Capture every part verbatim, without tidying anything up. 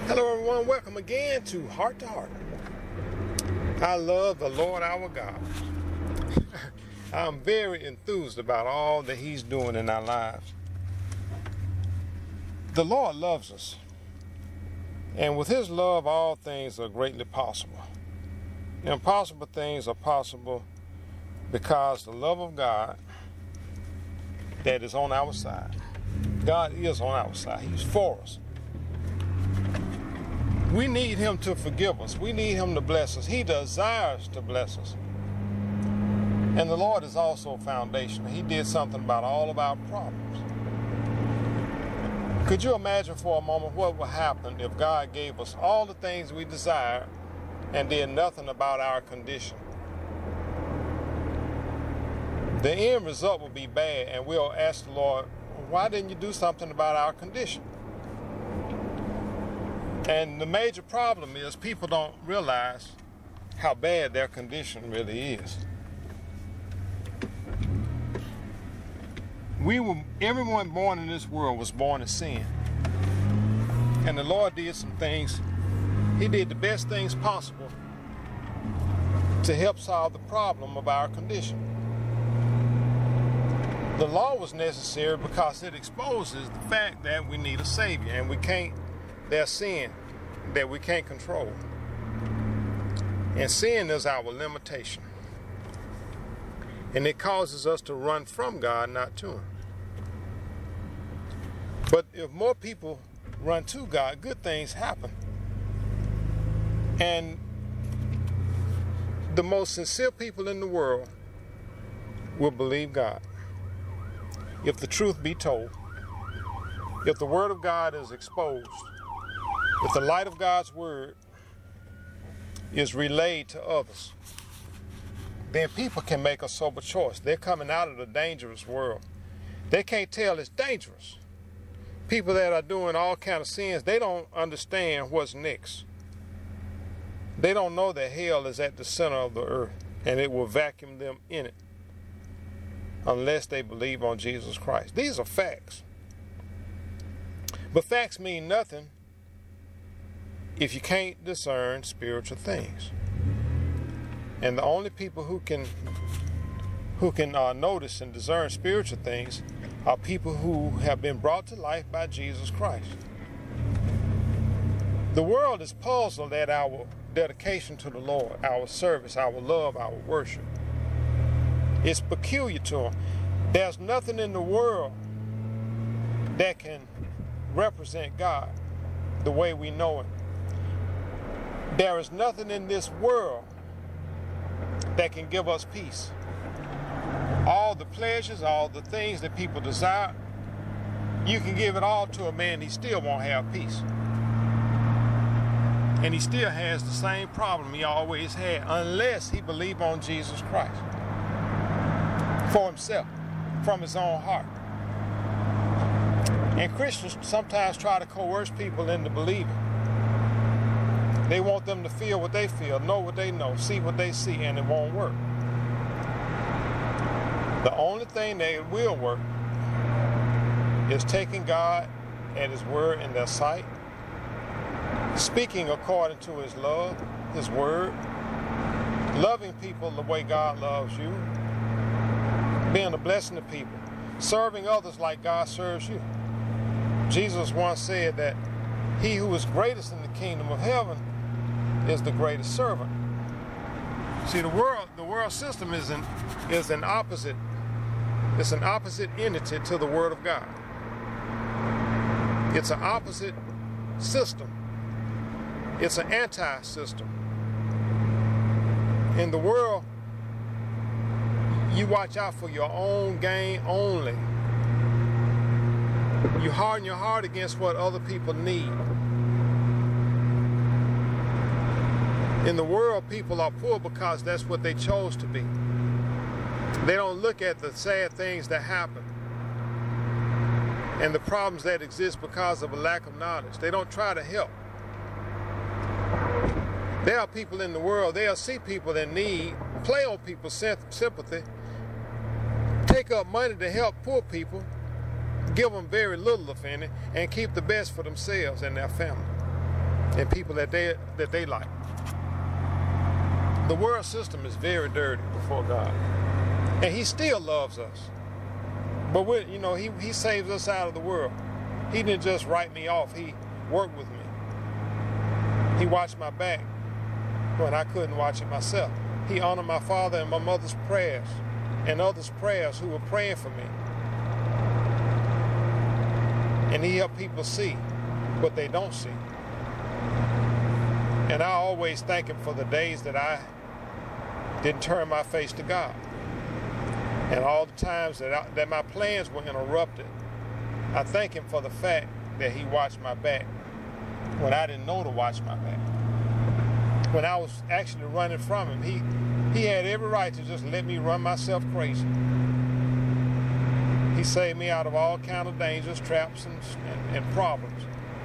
Hello everyone, welcome again to Heart to Heart. I love the Lord our God. I'm very enthused about all that He's doing in our lives. The Lord loves us, and with His love all things are greatly possible. The impossible things are possible because the love of God that is on our side. God is on our side. He's for us. We need Him to forgive us. We need Him to bless us. He desires to bless us. And the Lord is also foundational. He did something about all of our problems. Could you imagine for a moment what would happen if God gave us all the things we desire and did nothing about our condition? The end result would be bad, and we'll ask the Lord, why didn't you do something about our condition? And the major problem is people don't realize how bad their condition really is. We were, everyone born in this world was born in sin. And the Lord did some things. He did the best things possible to help solve the problem of our condition. The law was necessary because it exposes the fact that we need a Savior, and we can't, there's sin that we can't control. And sin is our limitation. And it causes us to run from God, not to Him. But if more people run to God, good things happen. And the most sincere people in the world will believe God. If the truth be told, if the Word of God is exposed, if the light of God's Word is relayed to others, then people can make a sober choice. They're coming out of the dangerous world. They can't tell it's dangerous. People that are doing all kind of sins, they don't understand what's next. They don't know that hell is at the center of the earth and it will vacuum them in it unless they believe on Jesus Christ. These are facts. But facts mean nothing if you can't discern spiritual things. And the only people who can who can uh, notice and discern spiritual things are people who have been brought to life by Jesus Christ. The world is puzzled at our dedication to the Lord, our service, our love, our worship. It's peculiar to them. There's nothing in the world that can represent God the way we know Him. There is nothing in this world that can give us peace. All the pleasures, all the things that people desire, you can give it all to a man, he still won't have peace. And he still has the same problem he always had, unless he believes on Jesus Christ for himself, from his own heart. And Christians sometimes try to coerce people into believing. They want them to feel what they feel, know what they know, see what they see, and it won't work. The only thing that will work is taking God at His word in their sight, speaking according to His love, His word, loving people the way God loves you, being a blessing to people, serving others like God serves you. Jesus once said that he who is greatest in the kingdom of heaven is the greatest servant. See, the world, the world system is an is an opposite. It's an opposite entity to the Word of God. It's an opposite system. It's an anti-system. In the world, you watch out for your own gain only. You harden your heart against what other people need. In the world, people are poor because that's what they chose to be. They don't look at the sad things that happen and the problems that exist because of a lack of knowledge. They don't try to help. There are people in the world, they'll see people in need, play on people's sympathy, take up money to help poor people, give them very little, if any, and keep the best for themselves and their family. and people that they that they like. The world system is very dirty before God, and He still loves us. But we, you know, He He saves us out of the world. He didn't just write me off. He worked with me. He watched my back when I couldn't watch it myself. He honored my father and my mother's prayers and others' prayers who were praying for me. And He helped people see what they don't see. And I always thank Him for the days that I didn't turn my face to God. And all the times that, I, that my plans were interrupted, I thank Him for the fact that He watched my back when I didn't know to watch my back. When I was actually running from Him, He, he had every right to just let me run myself crazy. He saved me out of all kind of dangers, traps, and, and, and problems.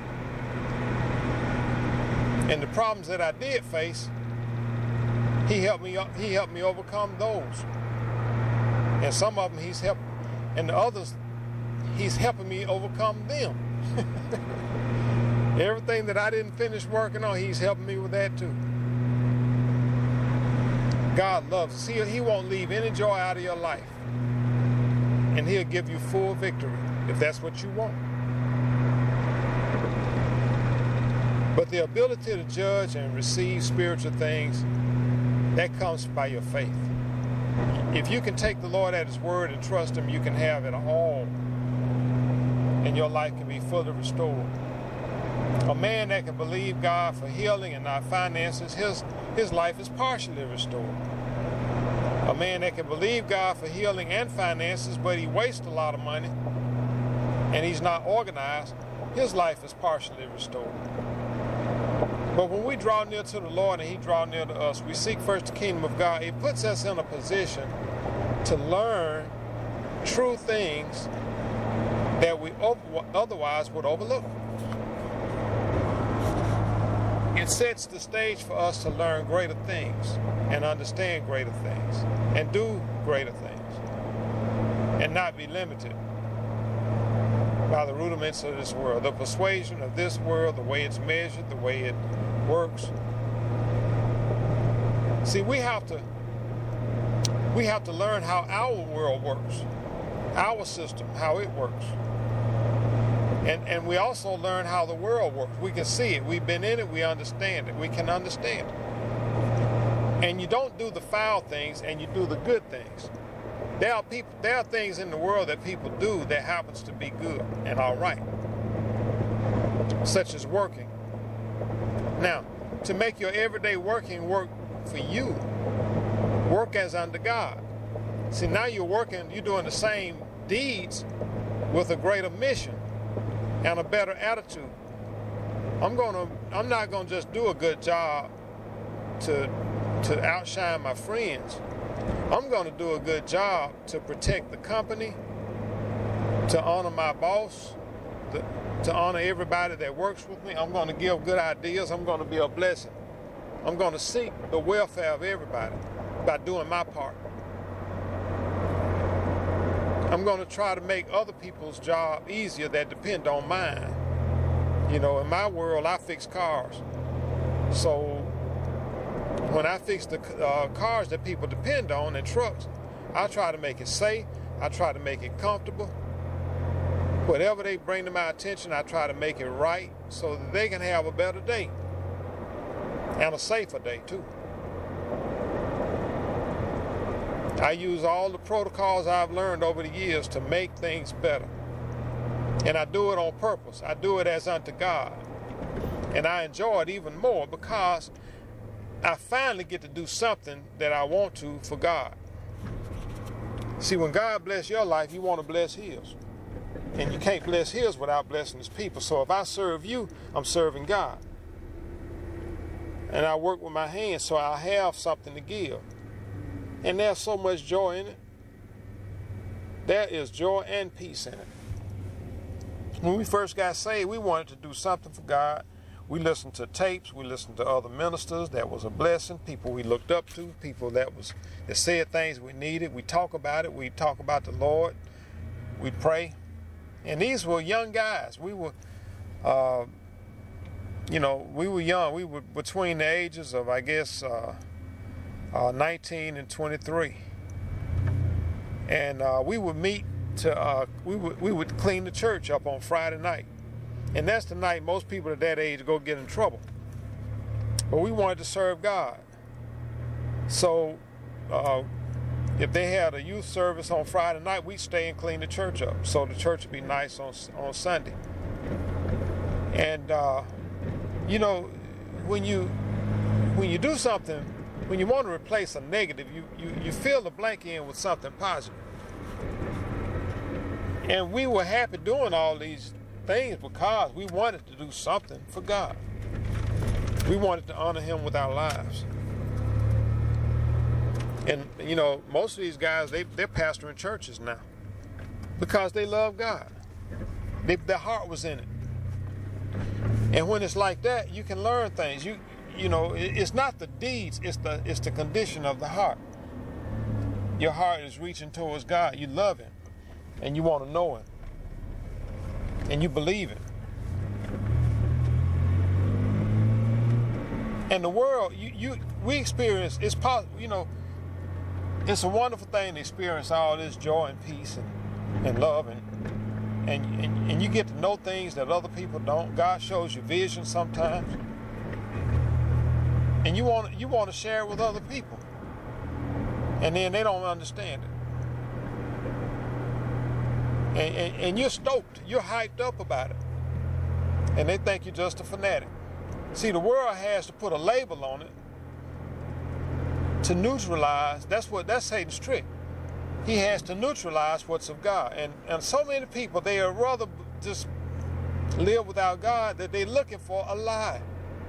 And the problems that I did face, He helped me. He helped me overcome those. And some of them He's helped, and the others He's helping me overcome them. Everything that I didn't finish working on, He's helping me with that too. God loves us. He, he won't leave any joy out of your life. And He'll give you full victory if that's what you want. But the ability to judge and receive spiritual things, that comes by your faith. If you can take the Lord at His word and trust Him, you can have it all. And your life can be fully restored. A man that can believe God for healing and not finances, his, his life is partially restored. A man that can believe God for healing and finances, but he wastes a lot of money and he's not organized, his life is partially restored. But when we draw near to the Lord and He draws near to us, we seek first the kingdom of God. It puts us in a position to learn true things that we otherwise would overlook. It sets the stage for us to learn greater things and understand greater things and do greater things and not be limited by the rudiments of this world, the persuasion of this world, the way it's measured, the way it works. See, we have to we have to learn how our world works, our system, how it works. And, and we also learn how the world works. We can see it. We've been in it. We understand it. We can understand it. And you don't do the foul things, and you do the good things. There are people. There are things in the world that people do that happens to be good and all right, such as working. Now, to make your everyday working work for you, work as unto God. See, now you're working. You're doing the same deeds with a greater mission and a better attitude. I'm gonna. I'm not gonna just do a good job to to outshine my friends. I'm gonna do a good job to protect the company, to honor my boss, to, to honor everybody that works with me. I'm gonna give good ideas. I'm gonna be a blessing. I'm gonna seek the welfare of everybody by doing my part. I'm going to try to make other people's job easier that depend on mine. You know, in my world, I fix cars. So when I fix the uh, cars that people depend on and trucks, I try to make it safe. I try to make it comfortable. Whatever they bring to my attention, I try to make it right so that they can have a better day and a safer day too. I use all the protocols I've learned over the years to make things better. And I do it on purpose. I do it as unto God. And I enjoy it even more because I finally get to do something that I want to for God. See, when God bless your life, you want to bless His. And you can't bless His without blessing His people. So if I serve you, I'm serving God. And I work with my hands so I have something to give. And there's so much joy in it. There is joy and peace in it. When we first got saved, we wanted to do something for God. We listened to tapes. We listened to other ministers. That was a blessing. People we looked up to. People that was that said things we needed. We talk about it. We talk about the Lord. We pray. And these were young guys. We were uh, you know, we were young. We were between the ages of, I guess, uh, uh, nineteen and twenty-three. And uh, we would meet to, uh, we would we would clean the church up on Friday night. And that's the night most people at that age go get in trouble. But we wanted to serve God. So uh, if they had a youth service on Friday night, we'd stay and clean the church up so the church would be nice on on Sunday. And uh, you know, when you when you do something, when you want to replace a negative, you, you, you fill the blank in with something positive. And we were happy doing all these things because we wanted to do something for God. We wanted to honor Him with our lives. And, you know, most of these guys, they, they're pastoring churches now because they love God. They, their heart was in it. And when it's like that, you can learn things. You you know, it, it's not the deeds, it's the it's the condition of the heart. Your heart is reaching towards God. You love Him, and you want to know Him, and you believe it. And the world, you you we experience, it's possible, you know, it's a wonderful thing to experience all this joy and peace and, and love and And, and and you get to know things that other people don't. God shows you vision sometimes, and you want you want to share it with other people, and then they don't understand it, and, and, and you're stoked, you're hyped up about it, and they think you're just a fanatic. See, the world has to put a label on it to neutralize. That's what that's Satan's trick. He has to neutralize what's of God. And, and so many people, they would rather just live without God that they're looking for a lie.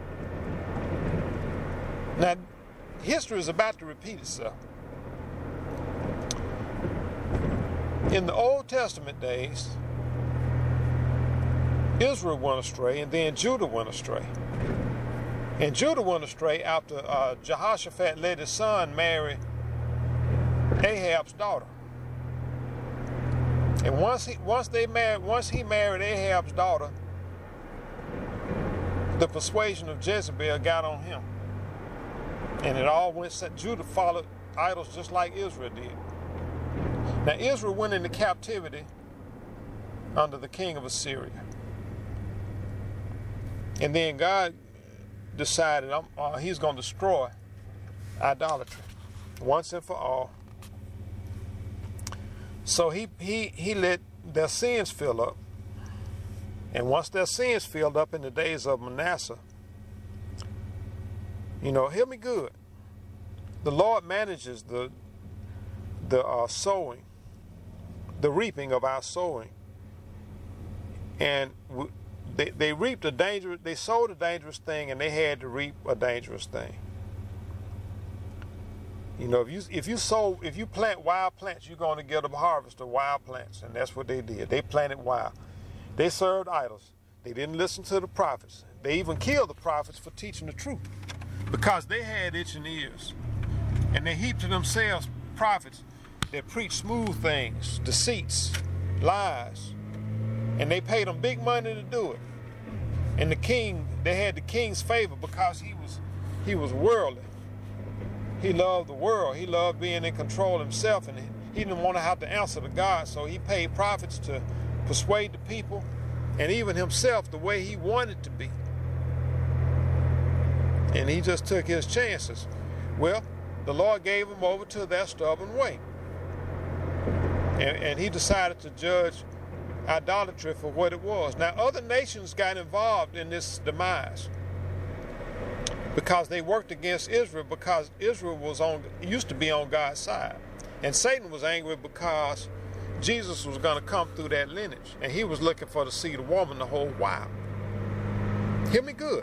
Now, history is about to repeat itself. In the Old Testament days, Israel went astray, and then Judah went astray. And Judah went astray after uh, Jehoshaphat let his son marry Ahab's daughter. And once he once they married once he married Ahab's daughter, the persuasion of Jezebel got on him. And it all went set. Judah followed idols just like Israel did. Now Israel went into captivity under the king of Assyria. And then God decided um, uh, He's going to destroy idolatry once and for all. So he, he, he let their sins fill up. And once their sins filled up in the days of Manasseh, you know, hear me good. The Lord manages the, the uh, sowing, the reaping of our sowing. And we, they, they reaped a dangerous, they sowed a dangerous thing, and they had to reap a dangerous thing. You know, if you if you sow if you plant wild plants, you're going to get a harvest of wild plants, and that's what they did. They planted wild. They served idols. They didn't listen to the prophets. They even killed the prophets for teaching the truth, because they had itching ears, and they heaped to themselves prophets that preached smooth things, deceits, lies, and they paid them big money to do it. And the king, they had the king's favor because he was he was worldly. He loved the world. He loved being in control himself, and he didn't want to have to answer to God, so he paid prophets to persuade the people and even himself the way he wanted to be. And he just took his chances. Well, the Lord gave him over to that stubborn way. And, and he decided to judge idolatry for what it was. Now, other nations got involved in this demise, because they worked against Israel, because Israel was on used to be on God's side. And Satan was angry because Jesus was going to come through that lineage, and he was looking for the seed of woman the whole while. Hear me good.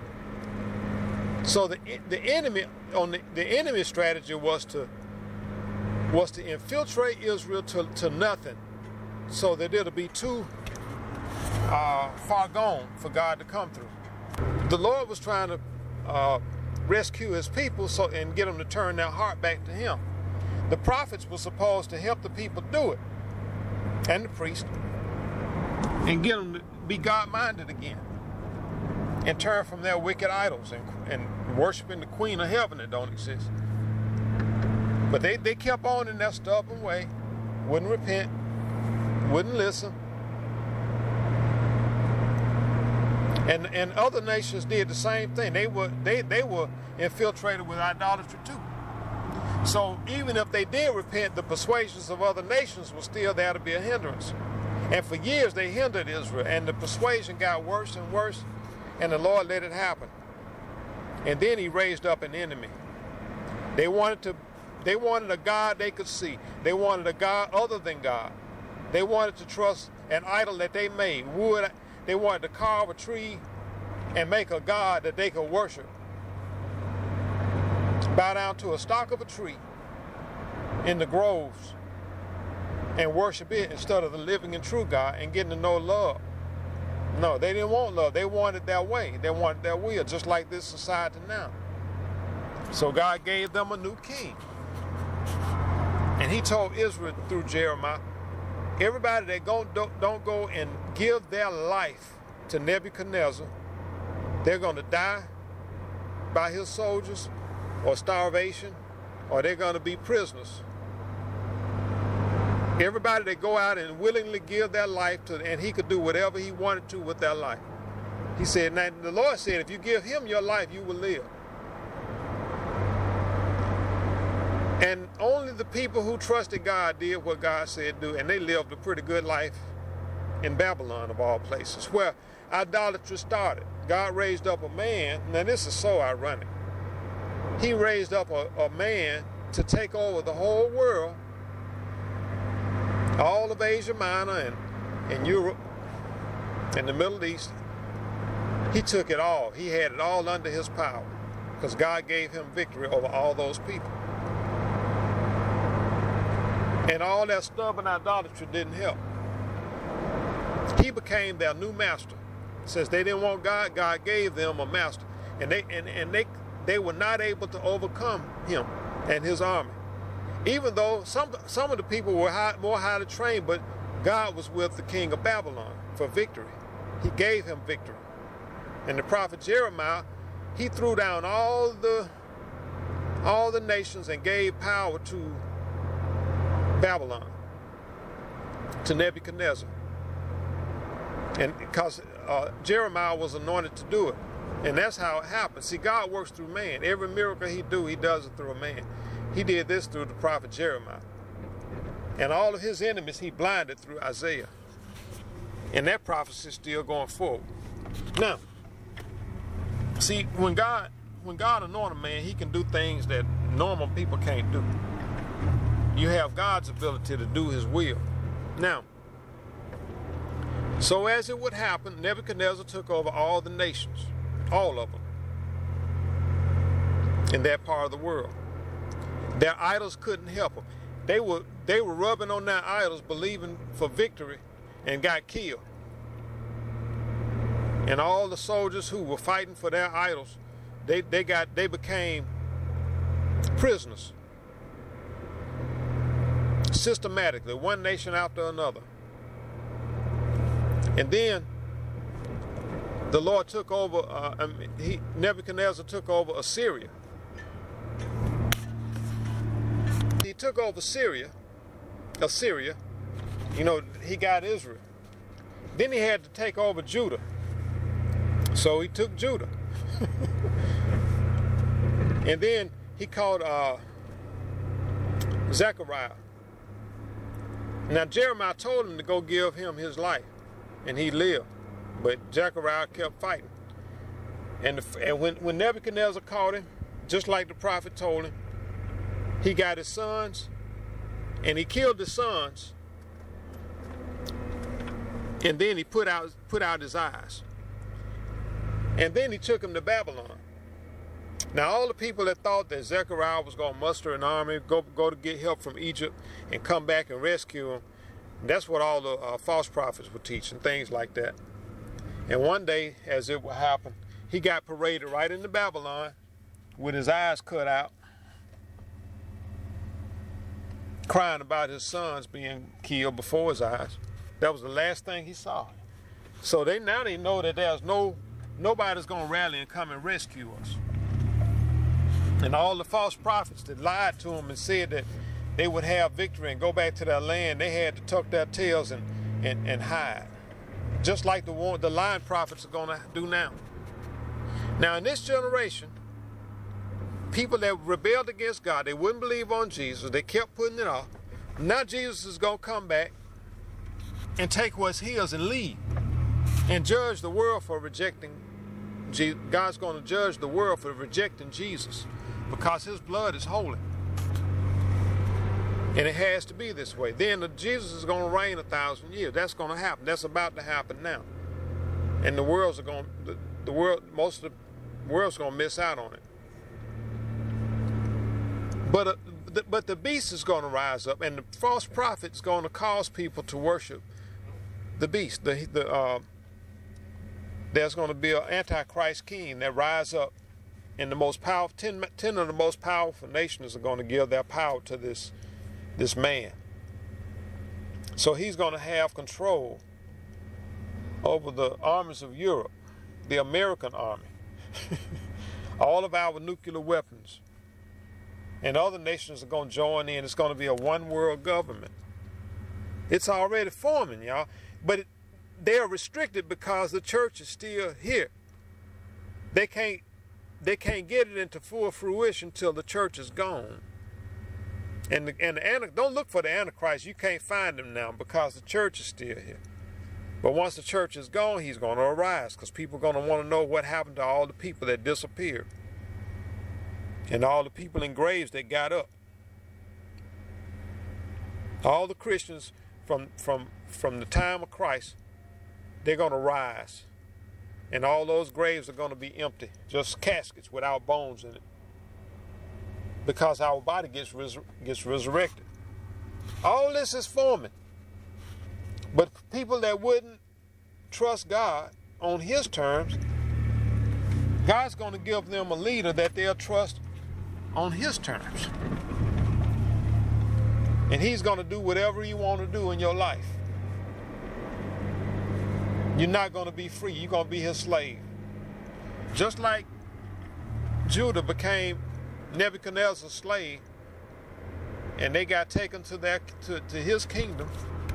So the the enemy on the, the enemy strategy was to was to infiltrate Israel to, to nothing, so that it'll be too uh, far gone for God to come through. The Lord was trying to Uh, rescue his people so and get them to turn their heart back to him. The prophets were supposed to help the people do it, and the priest, and get them to be God-minded again. and turn from their wicked idols and, and worshiping the queen of heaven that don't exist. But they, they kept on in their stubborn way, wouldn't repent, wouldn't listen. And and other nations did the same thing. They were they, they were infiltrated with idolatry too. So even if they did repent, the persuasions of other nations were still there to be a hindrance. And for years they hindered Israel, and the persuasion got worse and worse, and the Lord let it happen. And then he raised up an enemy. They wanted to they wanted a God they could see. They wanted a God other than God. They wanted to trust an idol that they made. Wood, they wanted to carve a tree and make a God that they could worship. Bow down to a stalk of a tree in the groves and worship it instead of the living and true God and getting to know love. No, they didn't want love. They wanted their way. They wanted their will, just like this society now. So God gave them a new king. And he told Israel through Jeremiah, everybody that go, don't, don't go and give their life to Nebuchadnezzar, they're going to die by his soldiers or starvation, or they're going to be prisoners. Everybody that go out and willingly give their life to, and he could do whatever he wanted to with their life. He said, now the Lord said, if you give him your life, you will live. And only the people who trusted God did what God said do, and they lived a pretty good life in Babylon, of all places, where idolatry started. God raised up a man. Now this is so ironic. He raised up a, a man to take over the whole world, all of Asia Minor and, and Europe and the Middle East. He took it all. He had it all under his power because God gave him victory over all those people. And all that stubborn idolatry didn't help. He became their new master. Since they didn't want God, God gave them a master. And they and, and they they were not able to overcome him and his army. Even though some some of the people were high, more highly trained, but God was with the king of Babylon for victory. He gave him victory. And the prophet Jeremiah, he threw down all the all the nations and gave power to Babylon, to Nebuchadnezzar. And because uh, Jeremiah was anointed to do it. And that's how it happens. See, God works through man. Every miracle he do, he does it through a man. He did this through the prophet Jeremiah. And all of his enemies he blinded through Isaiah. And that prophecy is still going forward. Now, see, when God when God anoints a man, he can do things that normal people can't do. You have God's ability to do his will. Now, so as it would happen, Nebuchadnezzar took over all the nations, all of them, in that part of the world. Their idols couldn't help them. They were, they were rubbing on their idols, believing for victory, and got killed. And all the soldiers who were fighting for their idols, they, they, got, they became prisoners. Systematically, one nation after another. And then the Lord took over, uh, he, Nebuchadnezzar took over Assyria. He took over Syria, Assyria, you know, he got Israel. Then he had to take over Judah. So he took Judah. And then he called uh, Zechariah. Now Jeremiah told him to go give him his life, and he lived. But Zechariah kept fighting. And, the, and when, when Nebuchadnezzar caught him, just like the prophet told him, he got his sons, and he killed his sons, and then he put out, put out his eyes. And then he took him to Babylon. Now all the people that thought that Zechariah was going to muster an army, go, go to get help from Egypt, and come back and rescue him, that's what all the uh, false prophets were teaching, things like that. And one day, as it would happen, he got paraded right into Babylon with his eyes cut out, crying about his sons being killed before his eyes. That was the last thing he saw. So they now they know that there's no nobody's going to rally and come and rescue us. And all the false prophets that lied to them and said that they would have victory and go back to their land, they had to tuck their tails and, and, and hide. Just like the one, the lying prophets are going to do now. Now in this generation, people that rebelled against God, they wouldn't believe on Jesus, they kept putting it off. Now Jesus is going to come back and take what's his and leave and judge the world for rejecting Jesus. God's going to judge the world for rejecting Jesus because his blood is holy. And it has to be this way. Then the, Jesus is going to reign a thousand years. That's going to happen. That's about to happen now. And the world's are going the, the world most of the world's going to miss out on it. But uh, the, but the beast is going to rise up, and the false prophet is going to cause people to worship the beast. The the uh, there's going to be an antichrist king that rise up, and the most powerful ten, ten of the most powerful nations are going to give their power to this this man. So he's going to have control over the armies of Europe, the American army, all of our nuclear weapons. And other nations are going to join in. It's going to be a one world government. It's already forming, y'all. But it, they're restricted because the church is still here. They can't, they can't get it into full fruition until the church is gone. And, the, and the, don't look for the Antichrist. You can't find him now because the church is still here. But once the church is gone, he's going to arise because people are going to want to know what happened to all the people that disappeared. And all the people in graves that got up. All the Christians from, from, from the time of Christ, they're going to rise. And all those graves are going to be empty, just caskets without bones in it. Because our body gets, res- gets resurrected. All this is forming. But people that wouldn't trust God on his terms, God's going to give them a leader that they'll trust on his terms. And he's going to do whatever you want to do in your life. You're not going to be free. You're going to be his slave. Just like Judah became Nebuchadnezzar's slave and they got taken to, their, to, to his kingdom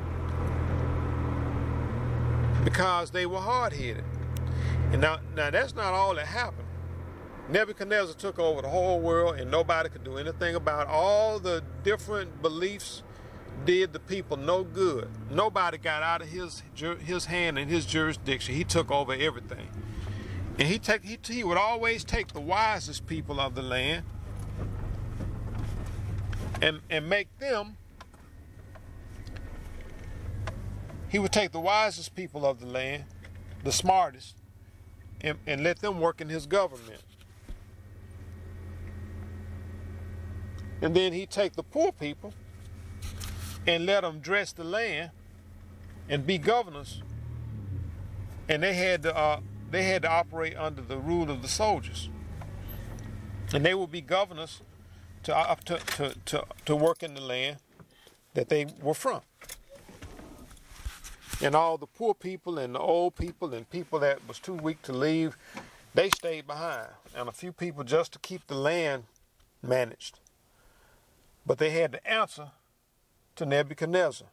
because they were hard-headed. And now, now that's not all that happened. Nebuchadnezzar took over the whole world and nobody could do anything about it. All the different beliefs did the people no good. Nobody got out of his his hand and his jurisdiction. He took over everything. And he take he, he would always take the wisest people of the land and, and make them, he would take the wisest people of the land, the smartest, and, and let them work in his government. And then he'd take the poor people and let them dress the land and be governors. And they had to, uh, they had to operate under the rule of the soldiers. And they would be governors to, uh, to, to, to, to work in the land that they were from. And all the poor people and the old people and people that was too weak to leave, they stayed behind. And a few people just to keep the land managed. But they had to answer to Nebuchadnezzar.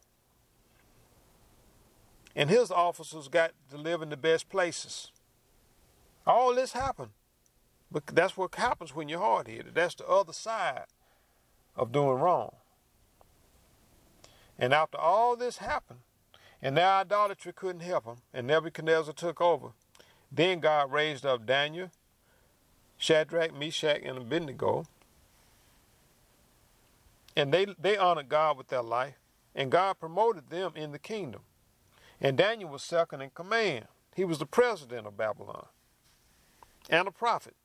And his officers got to live in the best places. All this happened. But that's what happens when you're hard-headed. That's the other side of doing wrong. And after all this happened, and their idolatry couldn't help them, and Nebuchadnezzar took over, then God raised up Daniel, Shadrach, Meshach, and Abednego. And they, they honored God with their life, and God promoted them in the kingdom. And Daniel was second in command. He was the president of Babylon and a prophet.